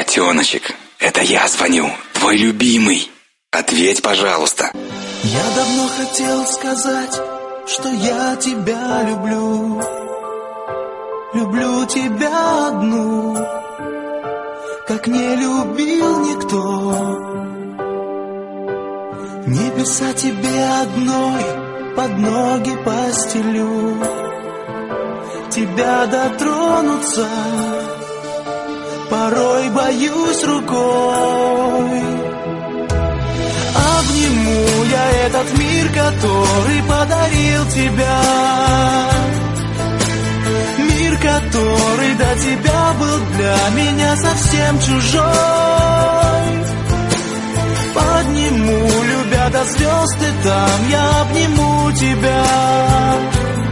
Котеночек, это я звоню, твой любимый. Ответь, пожалуйста. Я давно хотел сказать, что я тебя люблю. Люблю тебя одну, как не любил никто. Небеса тебе одной под ноги постелю. Тебя дотронуться порой боюсь рукой. Обниму я этот мир, который подарил тебя. Мир, который до тебя был для меня совсем чужой. Подниму, любя до звезд, и там я обниму тебя.